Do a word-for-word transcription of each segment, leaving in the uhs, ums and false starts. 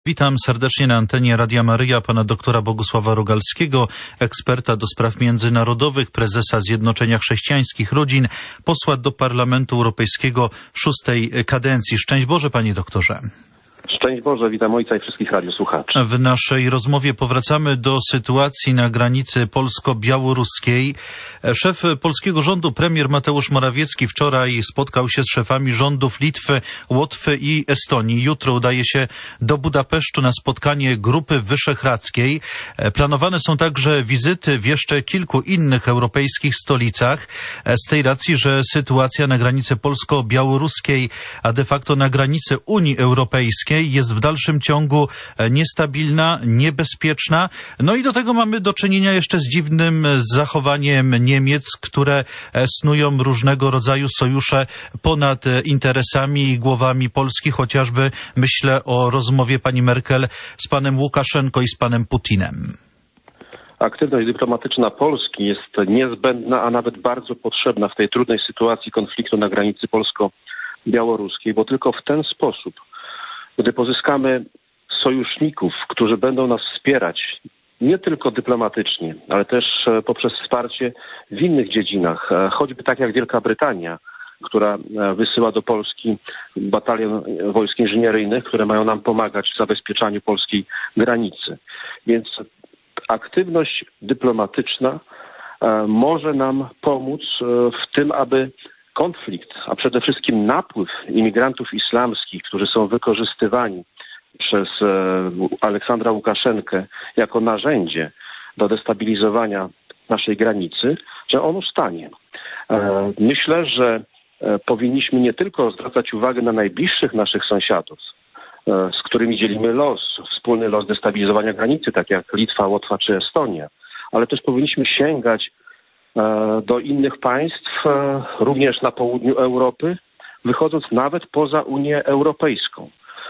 Witam serdecznie na antenie Radia Maryja pana doktora Bogusława Rogalskiego, eksperta do spraw międzynarodowych, prezesa Zjednoczenia Chrześcijańskich Rodzin, posła do Parlamentu Europejskiego szóstej kadencji. Szczęść Boże, panie doktorze. Szczęść Boże, witam ojca i wszystkich radiosłuchaczy. W naszej rozmowie powracamy do sytuacji na granicy polsko-białoruskiej. Szef polskiego rządu, premier Mateusz Morawiecki, wczoraj spotkał się z szefami rządów Litwy, Łotwy i Estonii. Jutro udaje się do Budapesztu na spotkanie Grupy Wyszehradzkiej. Planowane są także wizyty w jeszcze kilku innych europejskich stolicach. Z tej racji, że sytuacja na granicy polsko-białoruskiej, a de facto na granicy Unii Europejskiej jest w dalszym ciągu niestabilna, niebezpieczna. No i do tego mamy do czynienia jeszcze z dziwnym zachowaniem Niemiec, które snują różnego rodzaju sojusze ponad interesami i głowami Polski, chociażby myślę o rozmowie pani Merkel z panem Łukaszenko i z panem Putinem. Aktywność dyplomatyczna Polski jest niezbędna, a nawet bardzo potrzebna w tej trudnej sytuacji konfliktu na granicy polsko-białoruskiej, bo tylko w ten sposób, gdy pozyskamy sojuszników, którzy będą nas wspierać nie tylko dyplomatycznie, ale też poprzez wsparcie w innych dziedzinach, choćby tak jak Wielka Brytania, która wysyła do Polski batalion wojsk inżynieryjnych, które mają nam pomagać w zabezpieczaniu polskiej granicy. Więc aktywność dyplomatyczna może nam pomóc w tym, aby konflikt, a przede wszystkim napływ imigrantów islamskich, którzy są wykorzystywani przez Aleksandra Łukaszenkę jako narzędzie do destabilizowania naszej granicy, że on ustanie. Myślę, że powinniśmy nie tylko zwracać uwagę na najbliższych naszych sąsiadów, z którymi dzielimy los, wspólny los destabilizowania granicy, tak jak Litwa, Łotwa czy Estonia, ale też powinniśmy sięgać do innych państw, również na południu Europy, wychodząc nawet poza Unię Europejską.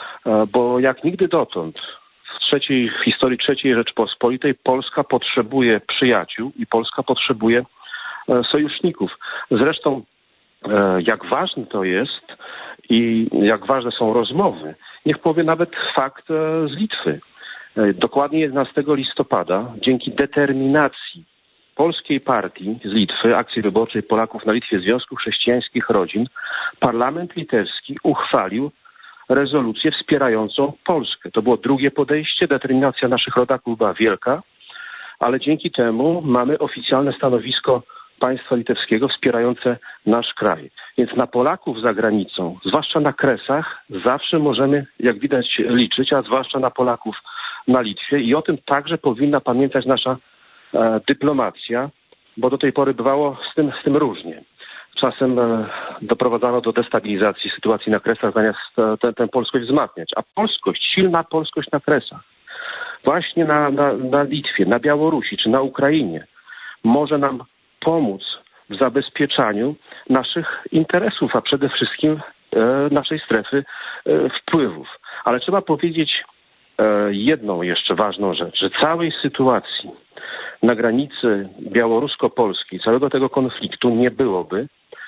Bo jak nigdy dotąd w, trzeciej, w historii trzeciej Rzeczpospolitej Polska potrzebuje przyjaciół i Polska potrzebuje sojuszników. Zresztą jak ważne to jest i jak ważne są rozmowy, niech powie nawet fakt z Litwy. Dokładnie jedenastego listopada, dzięki determinacji polskiej partii z Litwy, Akcji Wyborczej Polaków na Litwie, Związku Chrześcijańskich Rodzin, parlament litewski uchwalił rezolucję wspierającą Polskę. To było drugie podejście, determinacja naszych rodaków była wielka, ale dzięki temu mamy oficjalne stanowisko państwa litewskiego wspierające nasz kraj. Więc na Polaków za granicą, zwłaszcza na Kresach, zawsze możemy, jak widać, liczyć, a zwłaszcza na Polaków na Litwie i o tym także powinna pamiętać nasza e, dyplomacja, bo do tej pory bywało z tym, z tym różnie. Czasem e, doprowadzano do destabilizacji sytuacji na Kresach, zamiast e, tę polskość wzmacniać. A polskość, silna polskość na Kresach, właśnie na, na, na Litwie, na Białorusi czy na Ukrainie może nam pomóc w zabezpieczaniu naszych interesów, a przede wszystkim e, naszej strefy e, wpływów. Ale trzeba powiedzieć e, jedną jeszcze ważną rzecz, że całej sytuacji na granicy białorusko-polskiej, całego tego konfliktu nie byłoby,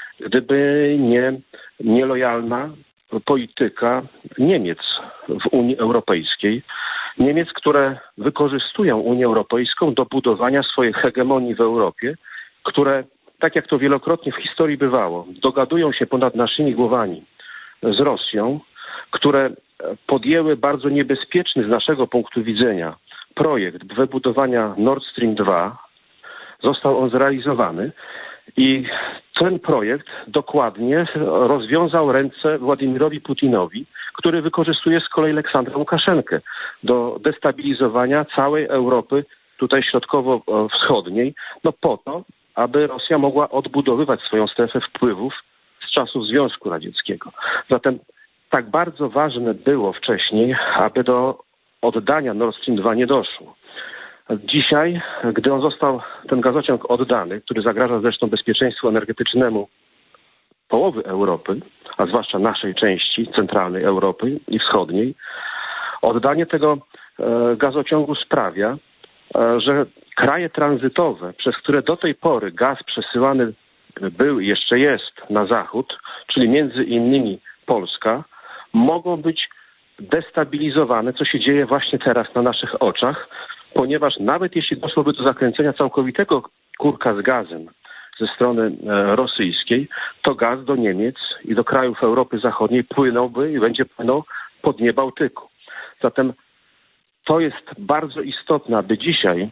gdyby nie nielojalna polityka Niemiec w Unii Europejskiej. Niemiec, które wykorzystują Unię Europejską do budowania swojej hegemonii w Europie, które, tak jak to wielokrotnie w historii bywało, dogadują się ponad naszymi głowami z Rosją, które podjęły bardzo niebezpieczny z naszego punktu widzenia projekt wybudowania Nord Stream dwa. Został on zrealizowany i ten projekt dokładnie rozwiązał ręce Władimirowi Putinowi, który wykorzystuje z kolei Aleksandra Łukaszenkę do destabilizowania całej Europy, tutaj środkowo-wschodniej, no po to, aby Rosja mogła odbudowywać swoją strefę wpływów z czasów Związku Radzieckiego. Zatem tak bardzo ważne było wcześniej, aby do oddania Nord Stream dwa nie doszło. Dzisiaj, gdy on został, ten gazociąg oddany, który zagraża zresztą bezpieczeństwu energetycznemu połowy Europy, a zwłaszcza naszej części, centralnej Europy i wschodniej, oddanie tego e, gazociągu sprawia, e, że kraje tranzytowe, przez które do tej pory gaz przesyłany był i jeszcze jest na zachód, czyli między innymi Polska, mogą być destabilizowane, co się dzieje właśnie teraz na naszych oczach, ponieważ nawet jeśli doszłoby do zakręcenia całkowitego kurka z gazem ze strony rosyjskiej, to gaz do Niemiec i do krajów Europy Zachodniej płynąłby i będzie płynął po dnie Bałtyku. Zatem to jest bardzo istotne, aby dzisiaj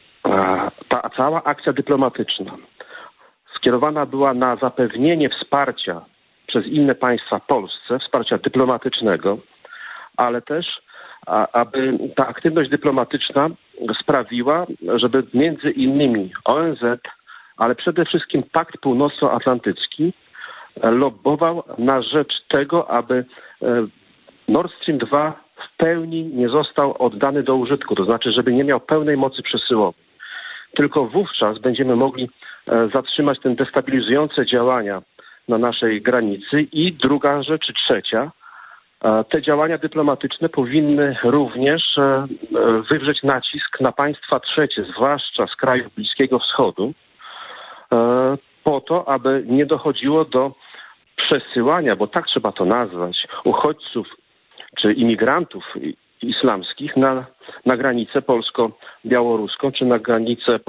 ta cała akcja dyplomatyczna skierowana była na zapewnienie wsparcia przez inne państwa Polsce, wsparcia dyplomatycznego, ale też aby ta aktywność dyplomatyczna sprawiła, żeby między innymi O N Z, ale przede wszystkim Pakt Północnoatlantycki lobbował na rzecz tego, aby Nord Stream dwa w pełni nie został oddany do użytku, to znaczy, żeby nie miał pełnej mocy przesyłowej. Tylko wówczas będziemy mogli zatrzymać te destabilizujące działania na naszej granicy. I druga rzecz, czy trzecia, te działania dyplomatyczne powinny również wywrzeć nacisk na państwa trzecie, zwłaszcza z krajów Bliskiego Wschodu, po to, aby nie dochodziło do przesyłania, bo tak trzeba to nazwać, uchodźców czy imigrantów islamskich na, na granicę polsko-białoruską czy na granicę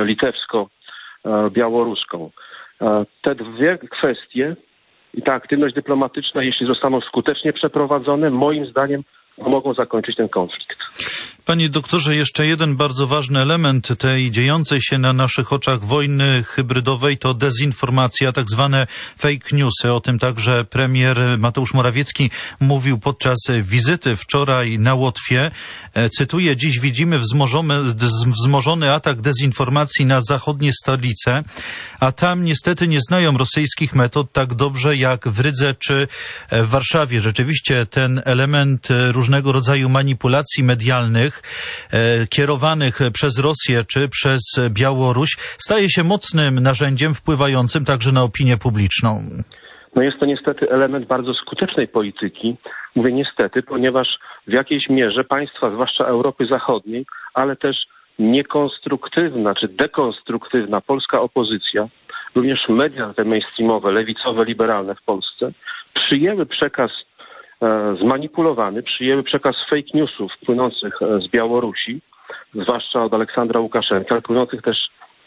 litewsko-białoruską. Te dwie kwestie i ta aktywność dyplomatyczna, jeśli zostaną skutecznie przeprowadzone, moim zdaniem pomogą zakończyć ten konflikt. Panie doktorze, jeszcze jeden bardzo ważny element tej dziejącej się na naszych oczach wojny hybrydowej to dezinformacja, tak zwane fake newsy. O tym także premier Mateusz Morawiecki mówił podczas wizyty wczoraj na Łotwie. Cytuję: dziś widzimy wzmożony, wzmożony atak dezinformacji na zachodnie stolice, a tam niestety nie znają rosyjskich metod tak dobrze jak w Rydze czy w Warszawie. Rzeczywiście ten element różnego rodzaju manipulacji medialnych kierowanych przez Rosję czy przez Białoruś staje się mocnym narzędziem wpływającym także na opinię publiczną. No jest to niestety element bardzo skutecznej polityki. Mówię niestety, ponieważ w jakiejś mierze państwa, zwłaszcza Europy Zachodniej, ale też niekonstruktywna czy dekonstruktywna polska opozycja, również media te mainstreamowe, lewicowe, liberalne w Polsce, przyjęły przekaz zmanipulowany, przyjęły przekaz fake newsów płynących z Białorusi, zwłaszcza od Aleksandra Łukaszenki, ale płynących też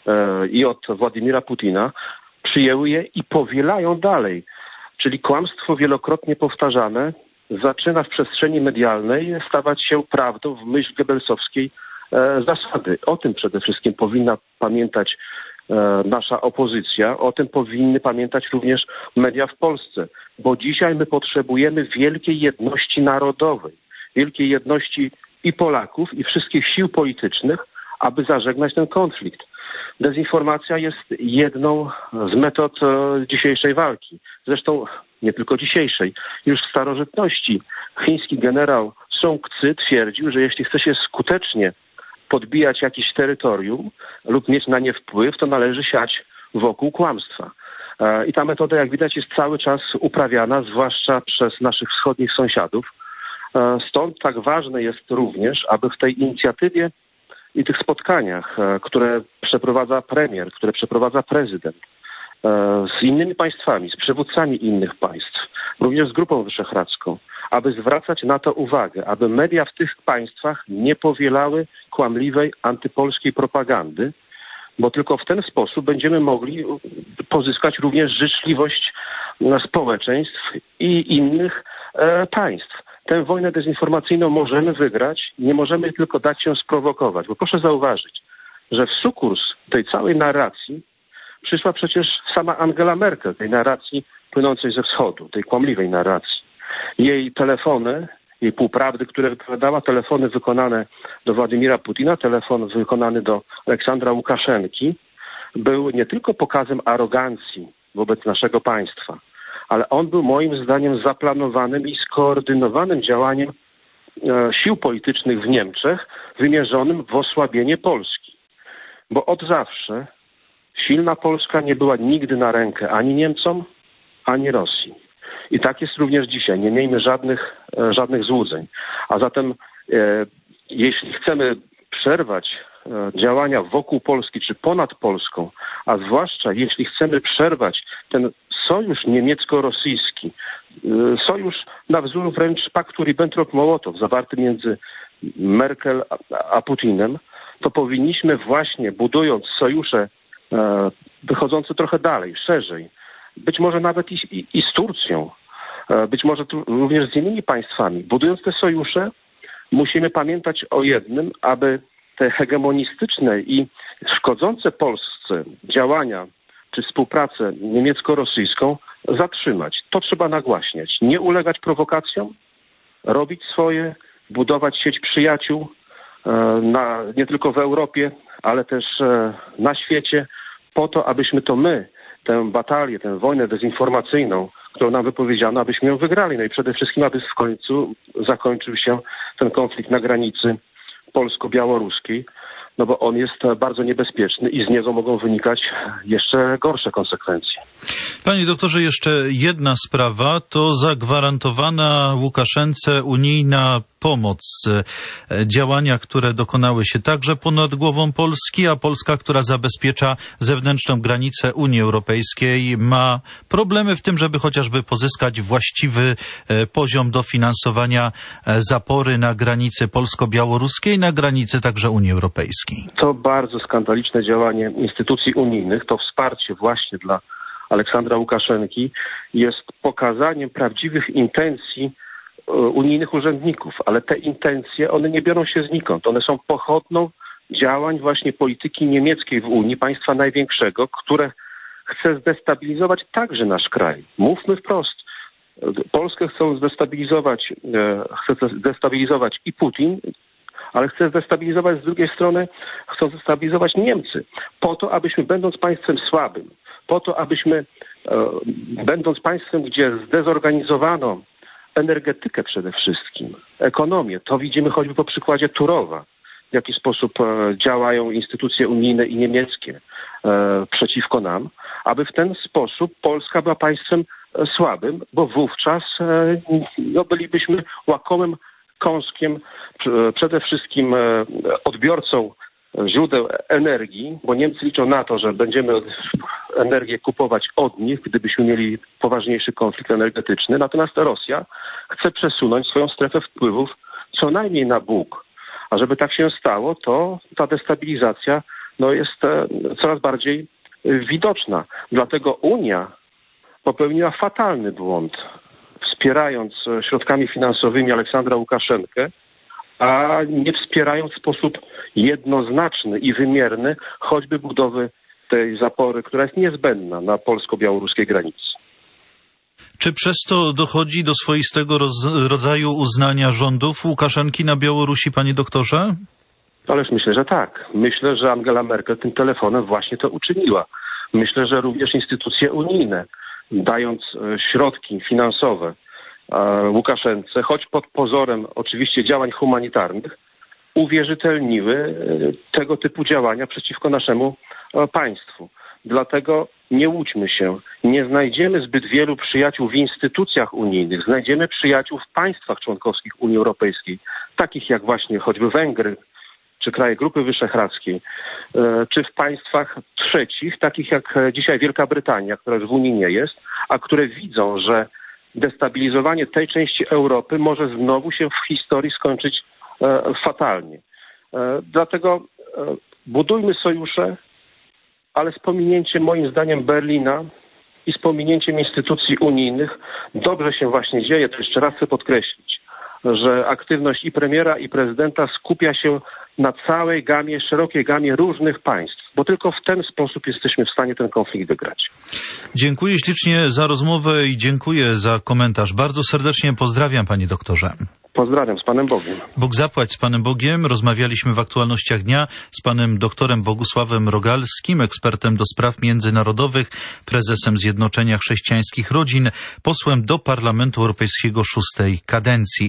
i od Władimira Putina, przyjęły je i powielają dalej. Czyli kłamstwo wielokrotnie powtarzane zaczyna w przestrzeni medialnej stawać się prawdą w myśl gebelsowskiej zasady. O tym przede wszystkim powinna pamiętać nasza opozycja, o tym powinny pamiętać również media w Polsce, bo dzisiaj my potrzebujemy wielkiej jedności narodowej, wielkiej jedności i Polaków, i wszystkich sił politycznych, aby zażegnać ten konflikt. Dezinformacja jest jedną z metod dzisiejszej walki. Zresztą nie tylko dzisiejszej. Już w starożytności chiński generał Sun Tzu twierdził, że jeśli chce się skutecznie podbijać jakieś terytorium lub mieć na nie wpływ, to należy siać wokół kłamstwa. I ta metoda, jak widać, jest cały czas uprawiana, zwłaszcza przez naszych wschodnich sąsiadów. Stąd tak ważne jest również, aby w tej inicjatywie i tych spotkaniach, które przeprowadza premier, które przeprowadza prezydent, z innymi państwami, z przywódcami innych państw, również z Grupą Wyszehradzką, aby zwracać na to uwagę, aby media w tych państwach nie powielały kłamliwej, antypolskiej propagandy, bo tylko w ten sposób będziemy mogli pozyskać również życzliwość społeczeństw i innych e, państw. Tę wojnę dezinformacyjną możemy wygrać, nie możemy tylko dać się sprowokować, bo proszę zauważyć, że w sukurs tej całej narracji przyszła przecież sama Angela Merkel, tej narracji płynącej ze wschodu, tej kłamliwej narracji. Jej telefony, jej półprawdy, które wypowiadała, telefony wykonane do Władimira Putina, telefon wykonany do Aleksandra Łukaszenki, był nie tylko pokazem arogancji wobec naszego państwa, ale on był moim zdaniem zaplanowanym i skoordynowanym działaniem e, sił politycznych w Niemczech, wymierzonym w osłabienie Polski. Bo od zawsze silna Polska nie była nigdy na rękę ani Niemcom, ani Rosji. I tak jest również dzisiaj. Nie miejmy żadnych, e, żadnych złudzeń. A zatem e, jeśli chcemy przerwać e, działania wokół Polski czy ponad Polską, a zwłaszcza jeśli chcemy przerwać ten sojusz niemiecko-rosyjski, sojusz na wzór wręcz paktu Ribbentrop-Mołotow zawarty między Merkel a Putinem, to powinniśmy właśnie, budując sojusze wychodzące trochę dalej, szerzej, być może nawet i, i, i z Turcją, być może tu również z innymi państwami, budując te sojusze, musimy pamiętać o jednym, aby te hegemonistyczne i szkodzące Polsce działania czy współpracę niemiecko-rosyjską zatrzymać. To trzeba nagłaśniać. Nie ulegać prowokacjom, robić swoje, budować sieć przyjaciół na, nie tylko w Europie, ale też na świecie, po to, abyśmy to my, tę batalię, tę wojnę dezinformacyjną, którą nam wypowiedziano, abyśmy ją wygrali. No i przede wszystkim, aby w końcu zakończył się ten konflikt na granicy polsko-białoruskiej, no bo on jest bardzo niebezpieczny i z niego mogą wynikać jeszcze gorsze konsekwencje. Panie doktorze, jeszcze jedna sprawa, to zagwarantowana Łukaszence unijna pomoc, działania, które dokonały się także ponad głową Polski, a Polska, która zabezpiecza zewnętrzną granicę Unii Europejskiej, ma problemy w tym, żeby chociażby pozyskać właściwy poziom dofinansowania zapory na granicy polsko-białoruskiej, na granicy także Unii Europejskiej. To bardzo skandaliczne działanie instytucji unijnych, to wsparcie właśnie dla Aleksandra Łukaszenki jest pokazaniem prawdziwych intencji unijnych urzędników, ale te intencje, one nie biorą się znikąd. One są pochodną działań właśnie polityki niemieckiej w Unii, państwa największego, które chce zdestabilizować także nasz kraj. Mówmy wprost. Polskę chcą zdestabilizować, chce zdestabilizować i Putin, ale chce zdestabilizować z drugiej strony, chcą zdestabilizować Niemcy. Po to, abyśmy będąc państwem słabym, po to, abyśmy będąc państwem, gdzie zdezorganizowano energetykę przede wszystkim, ekonomię, to widzimy choćby po przykładzie Turowa, w jaki sposób działają instytucje unijne i niemieckie przeciwko nam, aby w ten sposób Polska była państwem słabym, bo wówczas no, bylibyśmy łakomym kąskiem, przede wszystkim odbiorcą źródeł energii, bo Niemcy liczą na to, że będziemy energię kupować od nich, gdybyśmy mieli poważniejszy konflikt energetyczny. Natomiast Rosja chce przesunąć swoją strefę wpływów co najmniej na Bóg. A żeby tak się stało, to ta destabilizacja no, jest coraz bardziej widoczna. Dlatego Unia popełniła fatalny błąd, wspierając środkami finansowymi Aleksandra Łukaszenkę, a nie wspierając w sposób jednoznaczny i wymierny choćby budowy tej zapory, która jest niezbędna na polsko-białoruskiej granicy. Czy przez to dochodzi do swoistego roz- rodzaju uznania rządów Łukaszenki na Białorusi, panie doktorze? Ależ myślę, że tak. Myślę, że Angela Merkel tym telefonem właśnie to uczyniła. Myślę, że również instytucje unijne, dając środki finansowe Łukaszence, choć pod pozorem oczywiście działań humanitarnych, uwierzytelniły tego typu działania przeciwko naszemu państwu. Dlatego nie łudźmy się, nie znajdziemy zbyt wielu przyjaciół w instytucjach unijnych, znajdziemy przyjaciół w państwach członkowskich Unii Europejskiej, takich jak właśnie choćby Węgry, czy kraje Grupy Wyszehradzkiej, czy w państwach trzecich, takich jak dzisiaj Wielka Brytania, która już w Unii nie jest, a które widzą, że destabilizowanie tej części Europy może znowu się w historii skończyć e, fatalnie. E, dlatego e, budujmy sojusze, ale z pominięciem moim zdaniem Berlina i z pominięciem instytucji unijnych dobrze się właśnie dzieje, to jeszcze raz chcę podkreślić, że aktywność i premiera, i prezydenta skupia się na całej gamie, szerokiej gamie różnych państw, bo tylko w ten sposób jesteśmy w stanie ten konflikt wygrać. Dziękuję ślicznie za rozmowę i dziękuję za komentarz. Bardzo serdecznie pozdrawiam, panie doktorze. Pozdrawiam, z Panem Bogiem. Bóg zapłać, z Panem Bogiem. Rozmawialiśmy w aktualnościach dnia z panem doktorem Bogusławem Rogalskim, ekspertem do spraw międzynarodowych, prezesem Zjednoczenia Chrześcijańskich Rodzin, posłem do Parlamentu Europejskiego szóstej kadencji.